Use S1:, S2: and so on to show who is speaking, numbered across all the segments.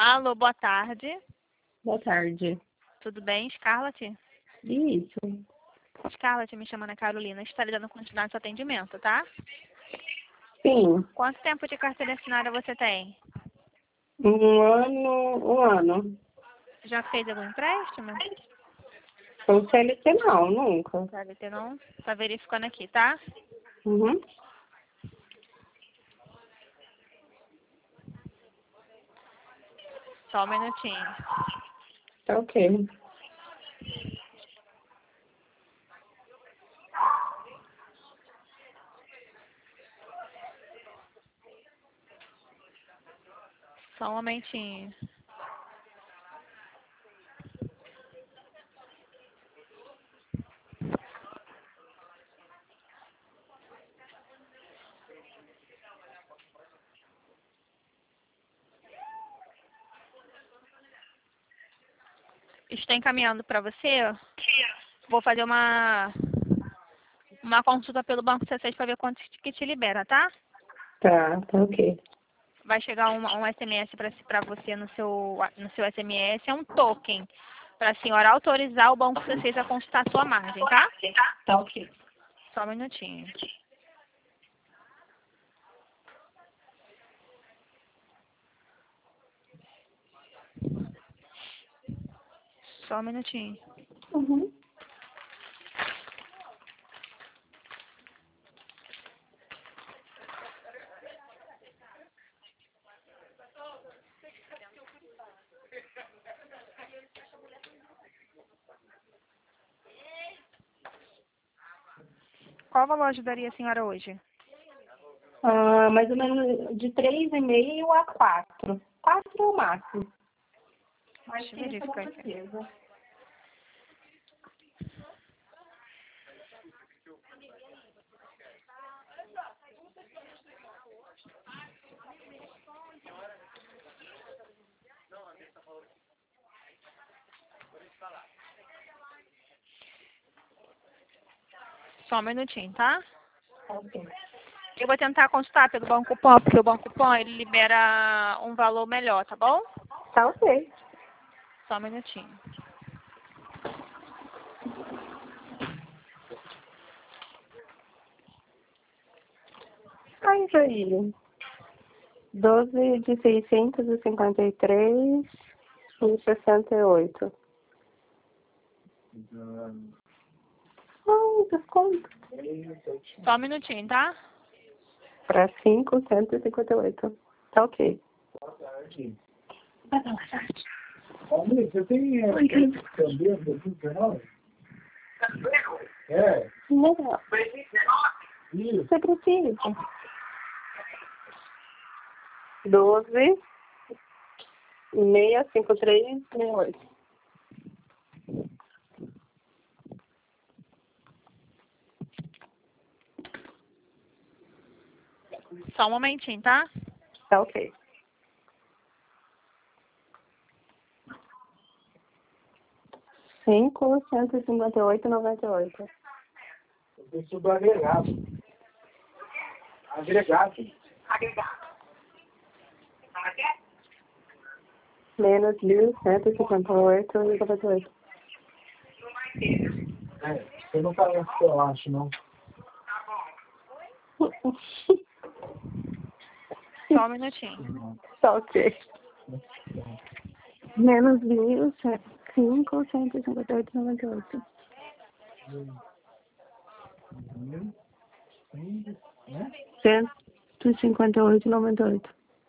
S1: Alô, boa tarde.
S2: Boa tarde.
S1: Tudo bem, Scarlett?
S2: Isso.
S1: Scarlett, me chama Ana Carolina. Está lidando com continuidade do atendimento, tá?
S2: Sim.
S1: Quanto tempo de carteira assinada você tem?
S2: Um ano.
S1: Já fez algum empréstimo?
S2: Com CLT não, nunca.
S1: Deve ter não. Tá verificando aqui, tá?
S2: Uhum.
S1: Só um minutinho.
S2: Tá ok.
S1: Só um momentinho. Estou encaminhando para você. Vou fazer uma consulta pelo Banco C6 para ver quanto que te libera, tá?
S2: Tá ok.
S1: Vai chegar um SMS para você no seu SMS. É um token para a senhora autorizar o Banco C6 a consultar a sua margem, tá?
S2: Tá ok.
S1: Só um minutinho. Só um minutinho.
S2: Uhum.
S1: Qual valor ajudaria a senhora hoje?
S2: Mais ou menos de 3,5 a 4. 4 é o máximo. Mas
S1: Deixa eu
S2: tem essa
S1: verificar aqui.
S2: certeza.
S1: Só um minutinho, tá?
S2: Tá ok.
S1: Eu vou tentar consultar pelo Banco Pan, porque o Banco Pan ele libera um valor melhor, tá bom?
S2: Tá ok.
S1: Só um minutinho.
S2: Aí, Jair. 12 de 653,68. Desconto.
S1: Só um minutinho, tá?
S2: Para 5,158. Tá ok. Vai lá, Sarte.
S3: Almir, você tem Candeias 2019? É.
S2: Legal.
S3: Isso.
S2: Você precisa. 12 653 68.
S1: Só um momentinho, tá?
S2: Tá ok. Cinco, 158,98.
S3: Isso do agregado. Agregado.
S2: Menos 1.158,98.
S3: É. Você não parece que eu acho, não.
S1: Só um minutinho.
S2: Tá ok. Menos 5, 158,98.
S3: Né?
S2: 158,98.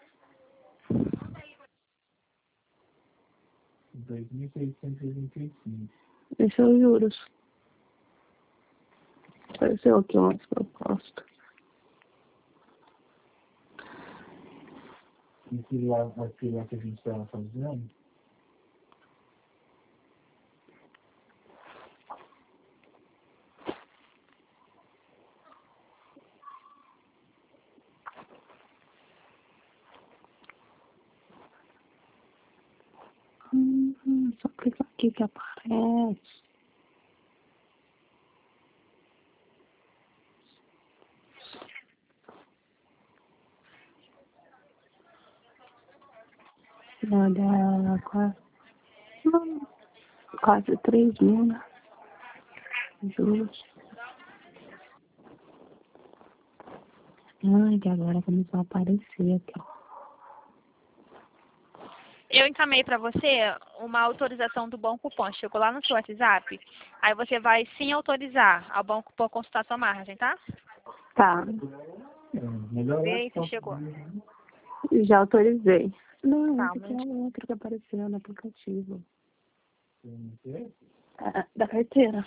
S3: 2.625.
S2: Esse é os juros. Apareceu aqui umas propostas.
S3: Aquilo lá que a gente estava fazendo.
S2: Só clicar aqui que aparece. Olha, quase 3 mil, né? Juros. Ai, que agora começou a aparecer aqui, ó.
S1: Eu encaminhei para você uma autorização do Bom Cupom. Chegou lá no seu WhatsApp. Aí você vai sim autorizar ao Bom Cupom consultar sua margem, tá?
S2: Tá,
S3: Melhor
S1: Vê aí se chegou.
S2: já autorizei. Não,
S1: Tá,
S2: esse aqui é o outro que apareceu no aplicativo.
S3: é?
S2: Da carteira.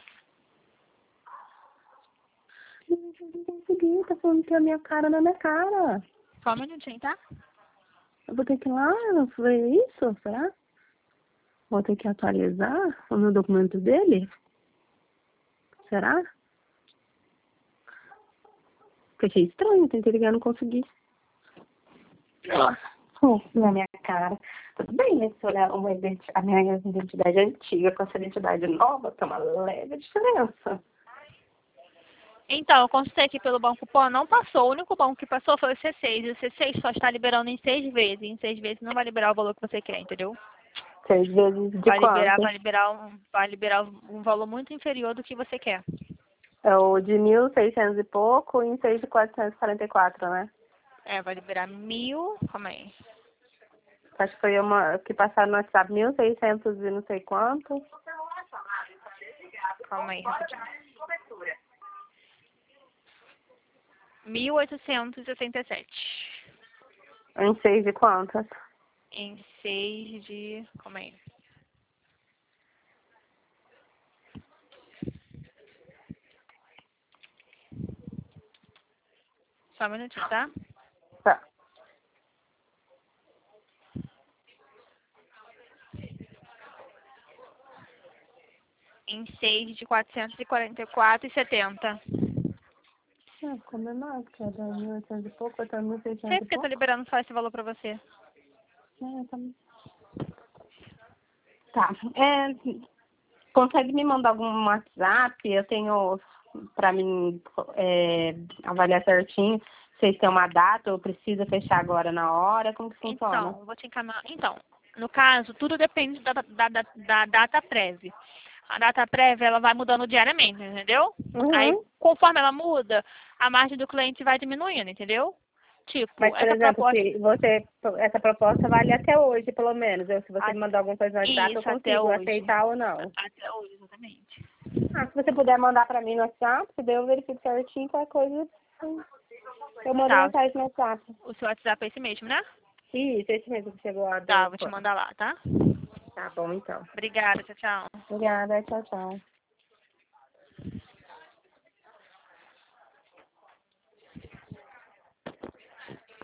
S2: Não, eu não consegui, tá falando que é a minha cara na minha cara.
S1: Só um minutinho, tá?
S2: Eu vou ter que ir lá, não foi isso? Será? Vou ter que atualizar o meu documento dele? Será? Porque achei estranho, tentei ligar e não consegui. Na minha cara. Tudo bem, né? Se olhar a minha identidade antiga com essa identidade nova, tem uma leve diferença.
S1: Então, eu consultei aqui pelo Bom Cupom, não passou. O único banco que passou foi o C6. E o C6 só está liberando em 6 vezes. Em 6 vezes não vai liberar o valor que você quer, entendeu?
S2: 6 vezes de
S1: Vai
S2: quanto?
S1: vai liberar um valor muito inferior do que você quer.
S2: É o de 1.600 e pouco em 6 de 444, né?
S1: É, vai liberar 1.000. Calma aí.
S2: Acho que foi uma que passaram no WhatsApp 1.600 e não sei quanto.
S1: Calma aí, rapidinho. 1.867.
S2: Em 6 de quantas?
S1: Em 6 de... Calma aí. Só um minutinho, tá?
S2: Tá.
S1: Em 6 de 444,70.
S2: Ficou menor, que era 1.800 e pouco, até 1.600
S1: Sei
S2: e
S1: porque eu tô
S2: pouco.
S1: liberando só esse valor pra você.
S2: Tá. Consegue me mandar algum WhatsApp? Eu tenho pra mim avaliar certinho. Vocês têm uma data ou precisa fechar agora na hora? Como que funciona?
S1: Então, vou te encaminhar. Então, no caso, tudo depende da data prévia. A data prévia, ela vai mudando diariamente, entendeu? Aí,
S2: Uhum.
S1: conforme ela muda, a margem do cliente vai diminuindo, entendeu? Tipo,
S2: Mas, por
S1: essa
S2: exemplo,
S1: proposta...
S2: se essa proposta vale até hoje, pelo menos. Se você me mandar alguma coisa no WhatsApp, eu
S1: Isso, até
S2: consigo
S1: hoje.
S2: aceitar ou não.
S1: Até hoje, exatamente.
S2: Se você puder mandar pra mim no WhatsApp, daí eu verifico certinho qualquer coisa. Eu mando
S1: Tá,
S2: mensagem no WhatsApp.
S1: o seu WhatsApp é esse mesmo, né?
S2: Isso, esse mesmo que chegou a
S1: Tá,
S2: do...
S1: vou te mandar lá, tá?
S2: Tá bom, então.
S1: Obrigada, tchau, tchau.
S2: Obrigada, tchau, tchau.